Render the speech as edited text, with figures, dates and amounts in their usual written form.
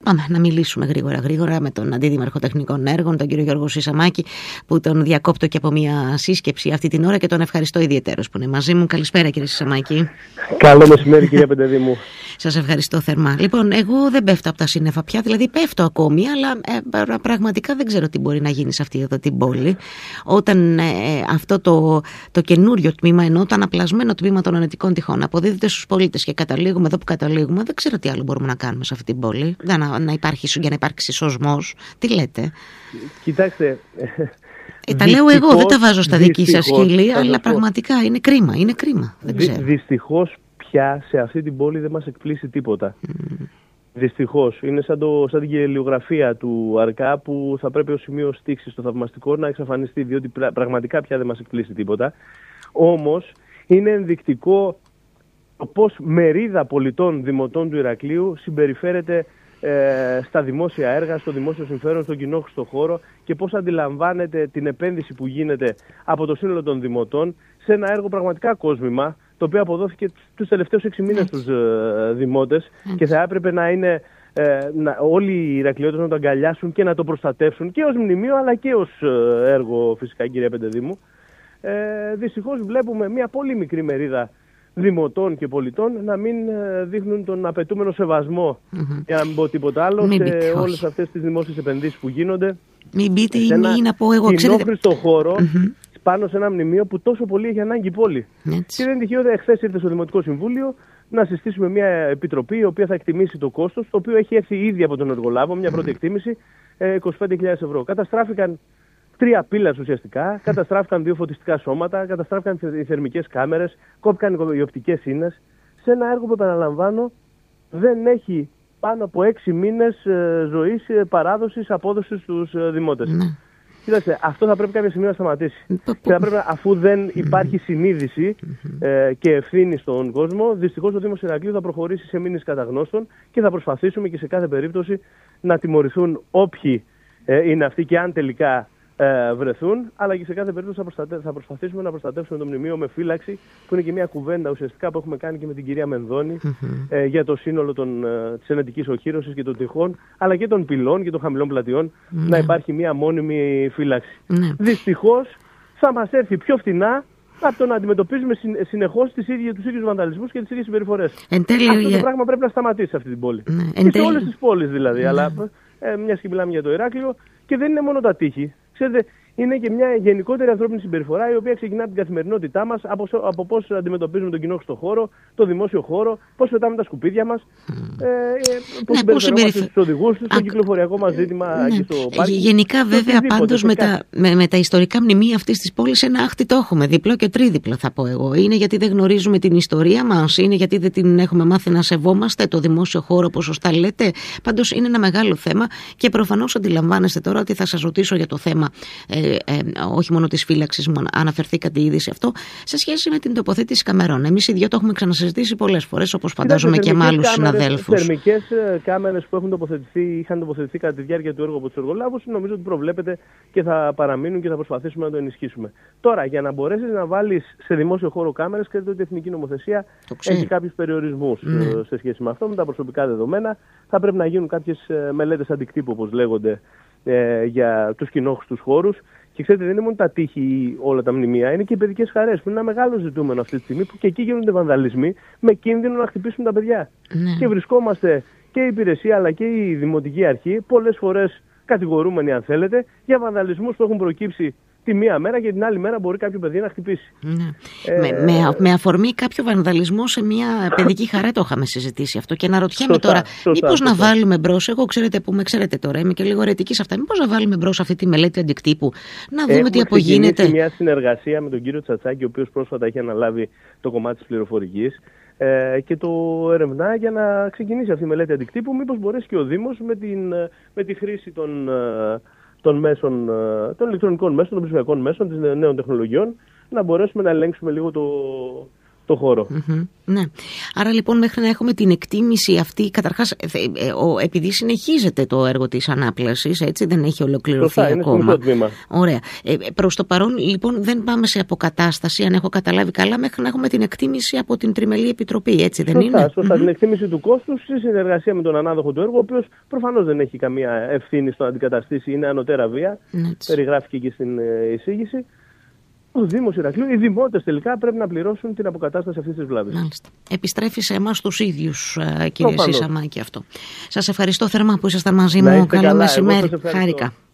Πάμε να μιλήσουμε γρήγορα με τον Αντίδημαρχο Τεχνικών Έργων, τον κύριο Γιώργο Σισαμάκη, που τον διακόπτω και από μια σύσκεψη αυτή την ώρα και τον ευχαριστώ ιδιαιτέρως που είναι μαζί μου. Καλησπέρα, κύριε Σισαμάκη. Καλό μεσημέρι, κυρία Πεντεδήμου. Σας ευχαριστώ θερμά. Λοιπόν, εγώ δεν πέφτω από τα σύννεφα πια, δηλαδή πέφτω ακόμη, αλλά πραγματικά δεν ξέρω τι μπορεί να γίνει σε αυτή εδώ την πόλη. Όταν αυτό το καινούριο τμήμα, ενώ το αναπλασμένο τμήμα των Ενετικών Τυχών αποδίδεται στους πολίτες και καταλήγουμε εδώ που καταλήγουμε, δεν ξέρω τι άλλο μπορούμε να κάνουμε σε αυτή την πόλη για να υπάρξει σωσμός. Τι λέτε? Κοιτάξτε. Τα λέω εγώ, δεν τα βάζω στα δική σας χείλη, αλλά πραγματικά είναι κρίμα. Δυστυχώς πια σε αυτή την πόλη δεν μας εκπλήσει τίποτα. Δυστυχώς. Είναι σαν την γελιογραφία του Αρκά που θα πρέπει ως σημείο στίξης στο θαυμαστικό να εξαφανιστεί, διότι πραγματικά πια δεν μας εκπλήσει τίποτα. Όμως είναι ενδεικτικό το πώς μερίδα πολιτών δημοτών του Ηρακλείου συμπεριφέρεται στα δημόσια έργα, στο δημόσιο συμφέρον, στον κοινόχρηστο χώρο και πώς αντιλαμβάνεται την επένδυση που γίνεται από το σύνολο των δημοτών σε ένα έργο πραγματικά κόσμημα, το οποίο αποδόθηκε τους τελευταίους 6 μήνες στους δημότες και θα έπρεπε να είναι όλοι οι Ηρακλειώτες να το αγκαλιάσουν και να το προστατεύσουν και ως μνημείο αλλά και ως έργο, φυσικά, κυρία Πεντεδήμου. Δυστυχώς βλέπουμε μια πολύ μικρή μερίδα δημοτών και πολιτών να μην δείχνουν τον απαιτούμενο σεβασμό, για να μην πω τίποτα άλλο, σε όλες αυτές τις δημόσιες επενδύσεις που γίνονται. Μην πείτε ή να πω εγώ, ξέρετε. Κοινόχρηστο χώρο πάνω σε ένα μνημείο που τόσο πολύ έχει ανάγκη η πόλη. Και δεν είναι τυχαίο, εχθές ήρθε στο Δημοτικό Συμβούλιο να συστήσουμε μια επιτροπή η οποία θα εκτιμήσει το κόστος, το οποίο έχει έρθει ήδη από τον εργολάβο, μια πρώτη εκτίμηση, 25.000 ευρώ. Καταστράφηκαν 3 πύλας ουσιαστικά, καταστράφηκαν 2 φωτιστικά σώματα, καταστράφηκαν οι θερμικές κάμερες, κόπηκαν οι οπτικές ίνες, σε ένα έργο που, επαναλαμβάνω, δεν έχει πάνω από 6 μήνες ζωής, παράδοσης, απόδοσης στους δημότες. Κοίταξτε, αυτό θα πρέπει κάποια στιγμή να σταματήσει. Και θα πρέπει, αφού δεν υπάρχει συνείδηση και ευθύνη στον κόσμο, δυστυχώς το Δήμος Ηρακλείου θα προχωρήσει σε μήνυση καταγνώστων και θα προσπαθήσουμε και σε κάθε περίπτωση να τιμωρηθούν όποιοι είναι αυτοί και αν τελικά βρεθούν, αλλά και σε κάθε περίπτωση θα προσπαθήσουμε να προστατεύσουμε το μνημείο με φύλαξη, που είναι και μια κουβέντα ουσιαστικά που έχουμε κάνει και με την κυρία Μενδώνη για το σύνολο της ενετικής οχύρωσης και των τυχών, αλλά και των πυλών και των χαμηλών πλατιών, να υπάρχει μια μόνιμη φύλαξη. Δυστυχώς θα μας έρθει πιο φτηνά από το να αντιμετωπίζουμε συνεχώς τους ίδιους βανδαλισμούς και τις ίδιες συμπεριφορές. Αυτό το πράγμα πρέπει να σταματήσει σε αυτή την πόλη. Και σε όλες τις πόλεις δηλαδή, αλλά μιας και μιλάμε για το Ηράκλειο, και δεν είναι μόνο τα τείχη. Ξέρετε, είναι και μια γενικότερη ανθρώπινη συμπεριφορά η οποία ξεκινά από την καθημερινότητά μας, από πώς αντιμετωπίζουμε τον κοινόχρηστο χώρο, το δημόσιο χώρο, πώς πετάμε τα σκουπίδια μας, πώς συμπεριφερόμαστε στους οδηγούς, στο κυκλοφοριακό μας ζήτημα και στο πάρκινγκ. Γενικά, βέβαια, πάντως με τα ιστορικά μνημεία αυτής της πόλης ένα άχτη το έχουμε, διπλό και τρίδιπλο θα πω εγώ. Είναι γιατί δεν γνωρίζουμε την ιστορία μας, είναι γιατί δεν την έχουμε μάθει να σεβόμαστε το δημόσιο χώρο, όπως σωστά λέτε. Πάντως είναι ένα μεγάλο θέμα και προφανώς αντιλαμβάνεστε τώρα ότι θα σας ρωτήσω για το θέμα. Όχι μόνο της φύλαξης μου, αναφερθήκατε ήδη σε αυτό, σε σχέση με την τοποθέτηση καμερών. Εμείς οι δυο το έχουμε ξανασυζητήσει πολλές φορές, όπως φαντάζομαι και με άλλους συναδέλφους. Θερμικές κάμερες που είχαν τοποθετηθεί κατά τη διάρκεια του έργου από τους εργολάβους, νομίζω ότι προβλέπεται και θα παραμείνουν και θα προσπαθήσουμε να το ενισχύσουμε. Τώρα, για να μπορέσεις να βάλεις σε δημόσιο χώρο κάμερες, ξέρετε ότι η εθνική νομοθεσία έχει κάποιους περιορισμούς σε σχέση με αυτό, με τα προσωπικά δεδομένα. Θα πρέπει να γίνουν κάποιες μελέτες αντικτύπου, όπως λέγονται, για τους κοινόχρηστους χώρους. Και ξέρετε, δεν είναι μόνο τα τείχη όλα τα μνημεία, είναι και οι παιδικές χαρές, που είναι ένα μεγάλο ζητούμενο αυτή τη στιγμή, που και εκεί γίνονται βανδαλισμοί με κίνδυνο να χτυπήσουν τα παιδιά. Και βρισκόμαστε και η υπηρεσία αλλά και η δημοτική αρχή, πολλές φορές κατηγορούμενοι, αν θέλετε, για βανδαλισμούς που έχουν προκύψει τη μία μέρα και την άλλη μέρα μπορεί κάποιο παιδί να χτυπήσει. Με αφορμή κάποιο βανδαλισμό σε μια παιδική χαρά το είχαμε συζητήσει αυτό. Και αναρωτιέμαι τώρα, μήπως να βάλουμε μπρος, εγώ ξέρετε που με ξέρετε τώρα, είμαι και λίγο αιρετική σε αυτά, μήπως να βάλουμε μπρος αυτή τη μελέτη αντικτύπου, να δούμε τι απογίνεται. Έχουμε μια συνεργασία με τον κύριο Τσατσάκη, ο οποίος πρόσφατα έχει αναλάβει το κομμάτι της πληροφορικής και το ερευνά για να ξεκινήσει αυτή η μελέτη αντικτύπου. Μήπως μπορέσει και ο Δήμος με τη χρήση των ηλεκτρονικών μέσων, των ψηφιακών μέσων, των νέων τεχνολογιών, να μπορέσουμε να ελέγξουμε λίγο το χώρο. Ναι. Άρα λοιπόν μέχρι να έχουμε την εκτίμηση αυτή, καταρχάς επειδή συνεχίζεται το έργο της ανάπλασης, έτσι, δεν έχει ολοκληρωθεί ακόμα. Ωραία. Προς το παρόν λοιπόν δεν πάμε σε αποκατάσταση, αν έχω καταλάβει καλά, μέχρι να έχουμε την εκτίμηση από την Τριμελή Επιτροπή, έτσι δεν είναι? Σωστά, την εκτίμηση του κόστους σε συνεργασία με τον ανάδοχο του έργου, ο οποίος προφανώς δεν έχει καμία ευθύνη στο να αντικαταστήσει, είναι ανωτέρα βία, περιγράφηκε και στην εισήγηση. Ο Δήμος Ηρακλείου, οι δημότες τελικά πρέπει να πληρώσουν την αποκατάσταση αυτής της βλάβης. Μάλιστα. Επιστρέφει σε εμάς τους ίδιους, κύριε Σισαμάκη, αυτό. Σας ευχαριστώ θερμά που ήσασταν μαζί μου. Καλό μεσημέρι. Χάρηκα.